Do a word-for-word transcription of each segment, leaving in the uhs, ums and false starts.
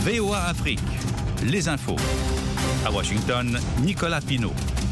V O A Afrique, les infos. À Washington, Nicolas Pinault.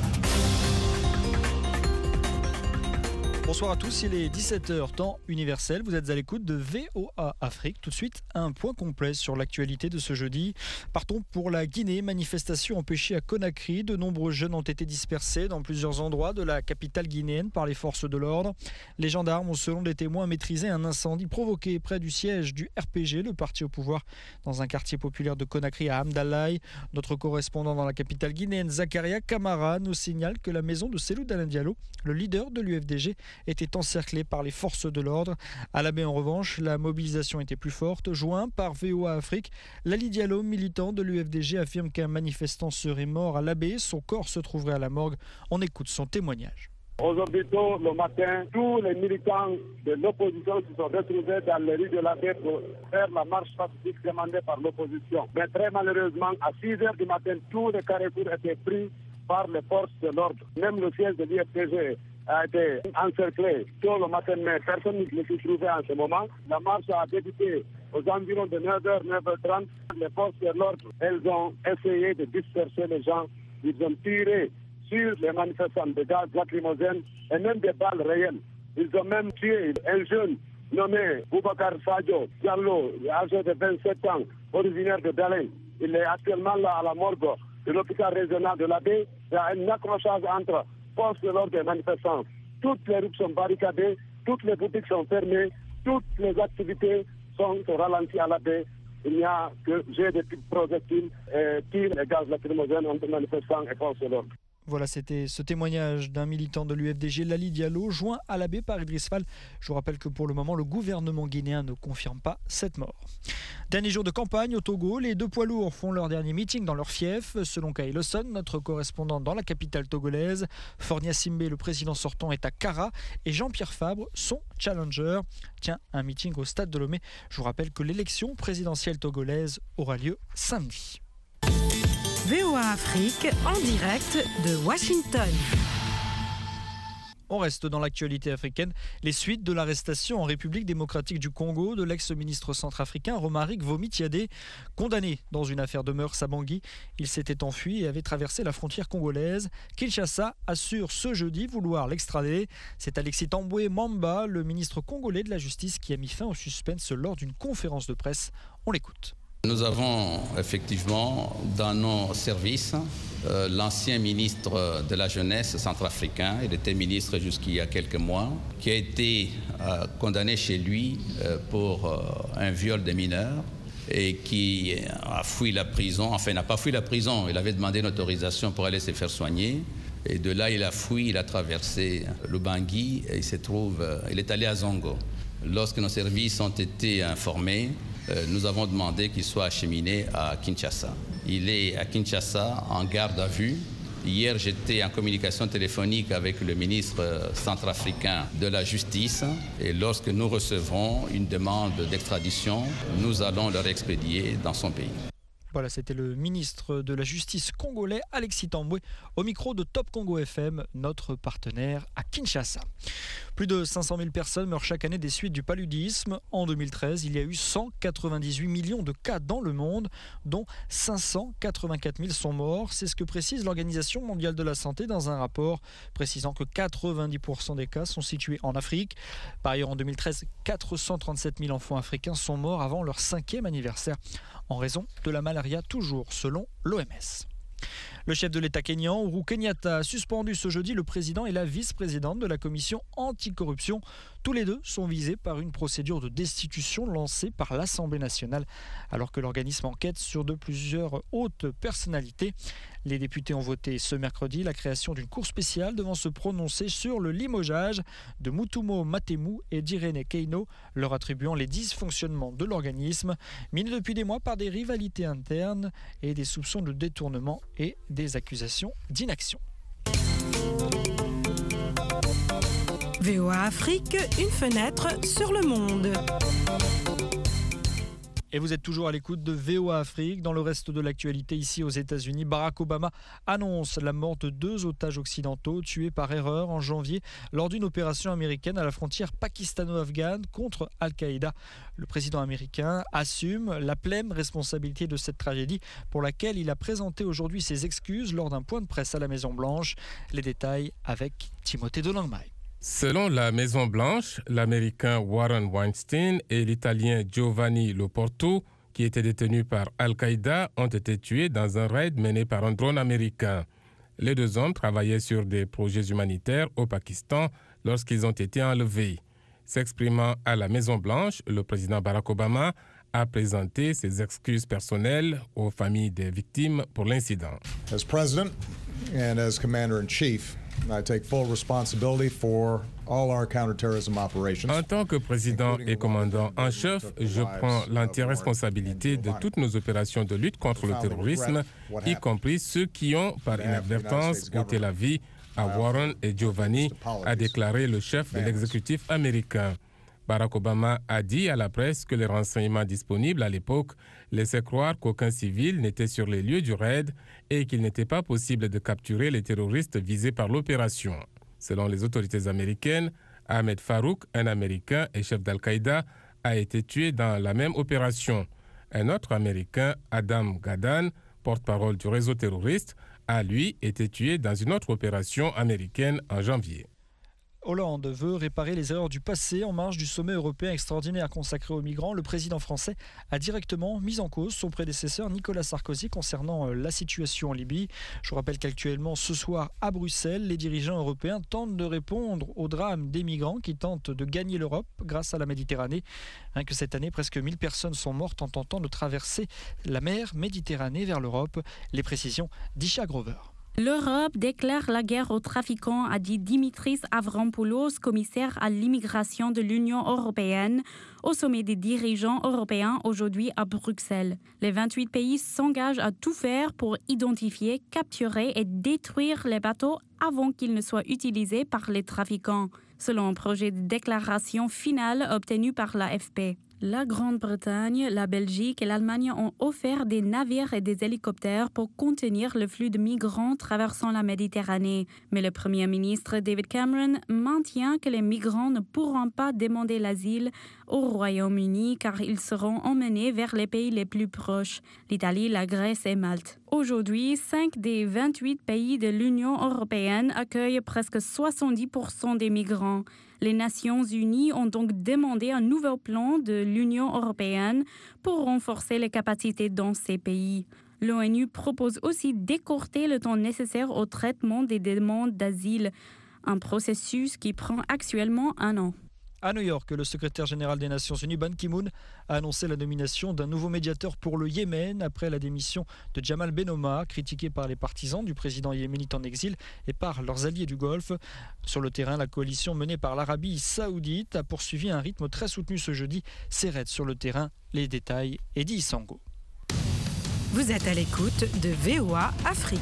Bonsoir à tous, il est dix-sept heures, temps universel. Vous êtes à l'écoute de V O A Afrique. Tout de suite, un point complet sur l'actualité de ce jeudi. Partons pour la Guinée. Manifestation empêchée à Conakry. De nombreux jeunes ont été dispersés dans plusieurs endroits de la capitale guinéenne par les forces de l'ordre. Les gendarmes ont, selon des témoins, maîtrisé un incendie provoqué près du siège du R P G, le parti au pouvoir, dans un quartier populaire de Conakry à Hamdalaye. Notre correspondant dans la capitale guinéenne, Zakaria Kamara, nous signale que la maison de Cellou Dalein Diallo, le leader de l'U F D G, était encerclé par les forces de l'ordre. À la baie, en revanche, la mobilisation était plus forte. Joint par V O A Afrique, Lali Diallo, militant de l'U F D G, affirme qu'un manifestant serait mort à la baie. Son corps se trouverait à la morgue. On écoute son témoignage. Aujourd'hui tôt, le matin, tous les militants de l'opposition se sont retrouvés dans les rues de la baie pour faire la marche pacifique demandée par l'opposition. Mais très malheureusement, à six heures du matin, tous les carrefours étaient pris par les forces de l'ordre. Même le siège de l'U F D G a été encerclé tôt le matin, mais personne ne s'y trouvait en ce moment. La marche a débuté aux environs de neuf heures, neuf heures trente. Les forces de l'ordre, elles ont essayé de disperser les gens. Ils ont tiré sur les manifestants de gaz lacrymogènes et même des balles réelles. Ils ont même tué un jeune nommé Boubacar Sadio Diallo, âgé de vingt-sept ans, originaire de Dalein. Il est actuellement là à la morgue de l'hôpital régional de la baie. Il y a un accrochage entre forces de l'ordre et manifestants. Toutes les routes sont barricadées, toutes les boutiques sont fermées, toutes les activités sont ralenties à la baie. Il n'y a que jet de projectiles et tirs et gaz lacrymogènes entre manifestants et forces de l'ordre. Voilà, c'était ce témoignage d'un militant de l'U F D G, Lali Diallo, joint à la baie par Idriss Fall. Je vous rappelle que pour le moment, le gouvernement guinéen ne confirme pas cette mort. Dernier jour de campagne au Togo, les deux poids lourds font leur dernier meeting dans leur fief. Selon Kay Lawson, notre correspondant dans la capitale togolaise, Fornia Simbe, le président sortant, est à Kara et Jean-Pierre Fabre, son challenger, tient un meeting au stade de Lomé. Je vous rappelle que l'élection présidentielle togolaise aura lieu samedi. V O A Afrique en direct de Washington. On reste dans l'actualité africaine. Les suites de l'arrestation en République démocratique du Congo de l'ex-ministre centrafricain Romaric Vomitiadé, condamné dans une affaire de mœurs à Bangui. Il s'était enfui et avait traversé la frontière congolaise. Kinshasa assure ce jeudi vouloir l'extrader. C'est Alexis Tambwe Mwamba, le ministre congolais de la Justice, qui a mis fin au suspense lors d'une conférence de presse. On l'écoute. Nous avons effectivement dans nos services euh, l'ancien ministre de la Jeunesse centrafricain, il était ministre jusqu'il y a quelques mois, qui a été euh, condamné chez lui euh, pour euh, un viol de mineurs et qui a fui la prison, enfin n'a pas fui la prison, il avait demandé une autorisation pour aller se faire soigner. Et de là, il a fui, il a traversé le Bangui et il se trouve, euh, il est allé à Zongo. Lorsque nos services ont été informés, nous avons demandé qu'il soit acheminé à Kinshasa. Il est à Kinshasa en garde à vue. Hier, j'étais en communication téléphonique avec le ministre centrafricain de la Justice et lorsque nous recevrons une demande d'extradition, nous allons leur expédier dans son pays. Voilà, c'était le ministre de la Justice congolais, Alexis Tambwe, au micro de Top Congo F M, notre partenaire à Kinshasa. Plus de cinq cent mille personnes meurent chaque année des suites du paludisme. En deux mille treize, il y a eu cent quatre-vingt-dix-huit millions de cas dans le monde, dont cinq cent quatre-vingt-quatre mille sont morts. C'est ce que précise l'Organisation mondiale de la santé dans un rapport précisant que quatre-vingt-dix pour cent des cas sont situés en Afrique. Par ailleurs, en deux mille treize, quatre cent trente-sept mille enfants africains sont morts avant leur cinquième anniversaire en raison de la malaria, toujours selon l'O M S. Le chef de l'État kényan, Uhuru Kenyatta, a suspendu ce jeudi le président et la vice-présidente de la commission anticorruption. Tous les deux sont visés par une procédure de destitution lancée par l'Assemblée nationale, alors que l'organisme enquête sur de plusieurs hautes personnalités. Les députés ont voté ce mercredi la création d'une cour spéciale devant se prononcer sur le limogeage de Mutumo Matemu et d'Irene Keino, leur attribuant les dysfonctionnements de l'organisme, miné depuis des mois par des rivalités internes et des soupçons de détournement et des accusations d'inaction. V O A Afrique, une fenêtre sur le monde. Et vous êtes toujours à l'écoute de V O A Afrique. Dans le reste de l'actualité ici aux États-Unis, Barack Obama annonce la mort de deux otages occidentaux tués par erreur en janvier lors d'une opération américaine à la frontière pakistano-afghane contre Al-Qaïda. Le président américain assume la pleine responsabilité de cette tragédie pour laquelle il a présenté aujourd'hui ses excuses lors d'un point de presse à la Maison-Blanche. Les détails avec Timothée Delangmai. Selon la Maison-Blanche, l'Américain Warren Weinstein et l'Italien Giovanni Loporto, qui étaient détenus par Al-Qaïda, ont été tués dans un raid mené par un drone américain. Les deux hommes travaillaient sur des projets humanitaires au Pakistan lorsqu'ils ont été enlevés. S'exprimant à la Maison-Blanche, le président Barack Obama a présenté ses excuses personnelles aux familles des victimes pour l'incident. As president and as commander-in-chief, I take full responsibility for all our counterterrorism operations. En tant que président et commandant en chef, je prends l'entière responsabilité de toutes nos opérations de lutte contre le terrorisme, y compris ceux qui ont, par inadvertance, ôté la vie à Warren et Giovanni, a déclaré le chef de l'exécutif américain. Barack Obama a dit à la presse que les renseignements disponibles à l'époque laissaient croire qu'aucun civil n'était sur les lieux du raid et qu'il n'était pas possible de capturer les terroristes visés par l'opération. Selon les autorités américaines, Ahmed Farouk, un Américain et chef d'Al-Qaïda, a été tué dans la même opération. Un autre Américain, Adam Gaddan, porte-parole du réseau terroriste, a lui été tué dans une autre opération américaine en janvier. Hollande veut réparer les erreurs du passé en marge du sommet européen extraordinaire consacré aux migrants. Le président français a directement mis en cause son prédécesseur Nicolas Sarkozy concernant la situation en Libye. Je rappelle qu'actuellement, ce soir à Bruxelles, les dirigeants européens tentent de répondre au drame des migrants qui tentent de gagner l'Europe grâce à la Méditerranée. Rien que cette année, presque mille personnes sont mortes en tentant de traverser la mer Méditerranée vers l'Europe. Les précisions d'Isha Grover. L'Europe déclare la guerre aux trafiquants, a dit Dimitris Avramopoulos, commissaire à l'immigration de l'Union européenne, au sommet des dirigeants européens aujourd'hui à Bruxelles. Les vingt-huit pays s'engagent à tout faire pour identifier, capturer et détruire les bateaux avant qu'ils ne soient utilisés par les trafiquants, selon un projet de déclaration finale obtenu par l'A F P. La Grande-Bretagne, la Belgique et l'Allemagne ont offert des navires et des hélicoptères pour contenir le flux de migrants traversant la Méditerranée. Mais le Premier ministre David Cameron maintient que les migrants ne pourront pas demander l'asile au Royaume-Uni car ils seront emmenés vers les pays les plus proches, l'Italie, la Grèce et Malte. Aujourd'hui, cinq des vingt-huit pays de l'Union européenne accueillent presque soixante-dix pour cent des migrants. Les Nations unies ont donc demandé un nouveau plan de l'Union européenne pour renforcer les capacités dans ces pays. L'ONU propose aussi d'écourter le temps nécessaire au traitement des demandes d'asile, un processus qui prend actuellement un an. À New York, le secrétaire général des Nations Unies, Ban Ki-moon, a annoncé la nomination d'un nouveau médiateur pour le Yémen après la démission de Jamal Ben Omar, critiqué par les partisans du président yéménite en exil et par leurs alliés du Golfe. Sur le terrain, la coalition menée par l'Arabie saoudite a poursuivi un rythme très soutenu ce jeudi. C'est raide sur le terrain. Les détails, Eddie Sango. Vous êtes à l'écoute de V O A Afrique.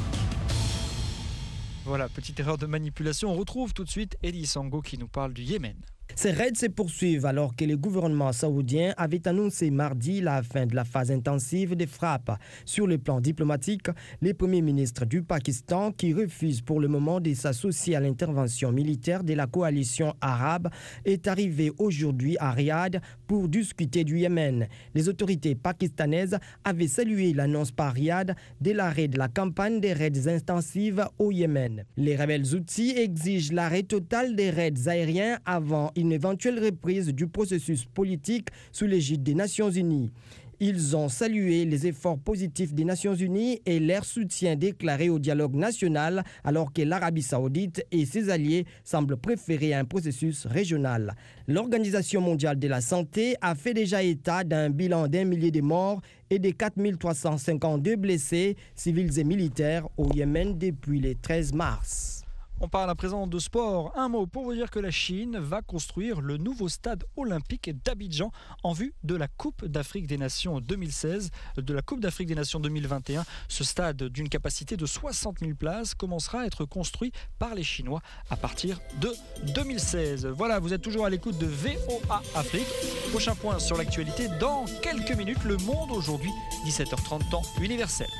Voilà, petite erreur de manipulation. On retrouve tout de suite Eddie Sango qui nous parle du Yémen. Ces raids se poursuivent alors que le gouvernement saoudien avait annoncé mardi la fin de la phase intensive des frappes. Sur le plan diplomatique, le premier ministre du Pakistan, qui refuse pour le moment de s'associer à l'intervention militaire de la coalition arabe, est arrivé aujourd'hui à Riyad pour discuter du Yémen. Les autorités pakistanaises avaient salué l'annonce par Riyad de l'arrêt de la campagne des raids intensives au Yémen. Les rebelles houthis exigent l'arrêt total des raids aériens avant une éventuelle reprise du processus politique sous l'égide des Nations Unies. Ils ont salué les efforts positifs des Nations Unies et leur soutien déclaré au dialogue national alors que l'Arabie saoudite et ses alliés semblent préférer un processus régional. L'Organisation mondiale de la santé a fait déjà état d'un bilan d'un millier de morts et de quatre mille trois cent cinquante-deux blessés, civils et militaires, au Yémen depuis le treize mars. On parle à présent de sport. Un mot pour vous dire que la Chine va construire le nouveau stade olympique d'Abidjan en vue de la Coupe d'Afrique des Nations deux mille seize, de la Coupe d'Afrique des Nations deux mille vingt et un. Ce stade d'une capacité de soixante mille places commencera à être construit par les Chinois à partir de deux mille seize. Voilà, vous êtes toujours à l'écoute de V O A Afrique. Prochain point sur l'actualité dans quelques minutes. Le Monde aujourd'hui, dix-sept heures trente temps universel.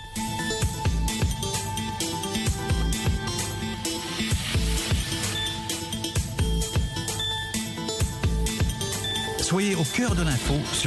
Soyez au cœur de l'info.